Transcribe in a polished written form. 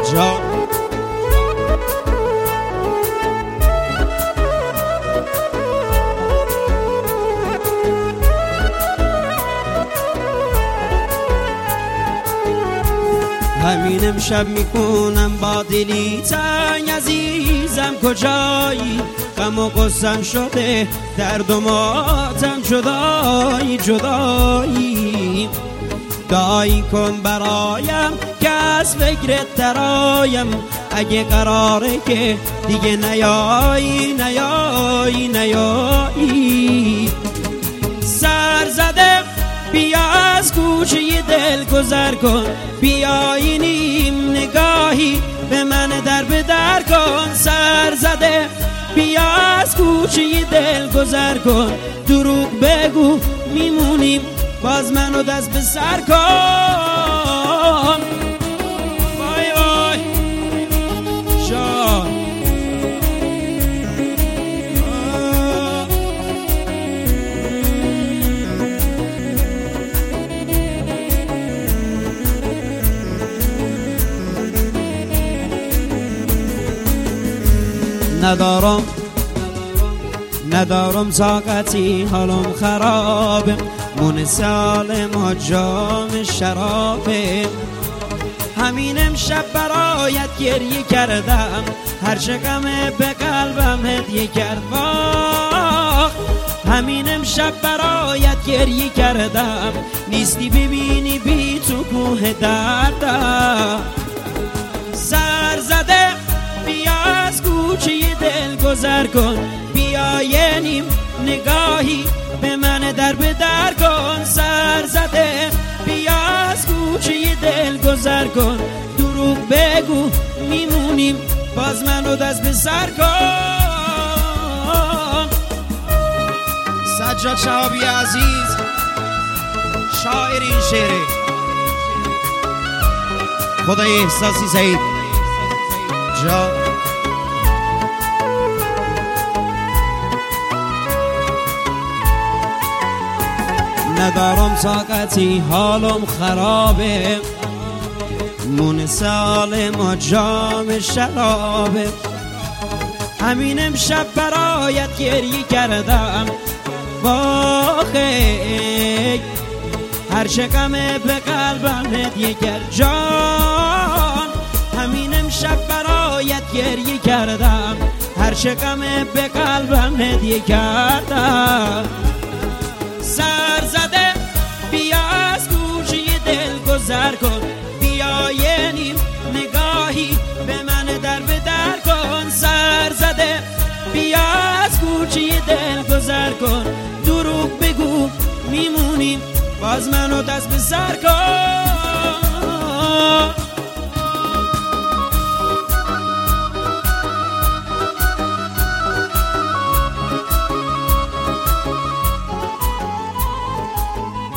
جا همین امشب میکنم با دلی تنگ عزیزم کجایی، غم و غصم شده درد و ماتم جدایی جدایی. دعایی کن برایم که از فکرت درآیم، اگه قراره که دیگه نیایی نیایی نیایی. سر زده بیا از کوچه دل گذر کن، بیا اینیم نگاهی به من در به در کن. سر زده بیا از کوچه دل گذر کن، دروغ بگو میمونیم باز منو دست به سر کن. وای وای جان ندارم طاقتی، حالم خرابه، مون سالم و جام شرابه. همین امشب برایت گریه کردم، هرچه غمه به قلبم هدیه کرد. همین امشب برایت گریه کردم، نیستی ببینی بی تو کوه دردم. سر زده بیا از کوچه دل گذر کن، بیا یه نیم نگاهی به من در به در کن. سر زده بیا از کوچه دل گذر کن، دروغ بگو میمونیم باز منو دست به سر کن. سجاد شهابی عزیز شاعر این شعره، خدای احساسی سعید جا. ندارم طاقتی، حالم خرابه، مون سالم و جام شرابه. همین امشب برایت گریه کردم، واقعی هرچه غمه به قلبم هدیه کرد جان. همین امشب برایت گریه کردم، هرچه غمه به قلبم هدیه کردم. سر زده بیا از کوچه دل گذر کن، بیا یه نیم نگاهی به من در به در کن. سر زده بیا از کوچه دل گذر کن، دروغ بگو میمونیم باز منو دست به سر کن.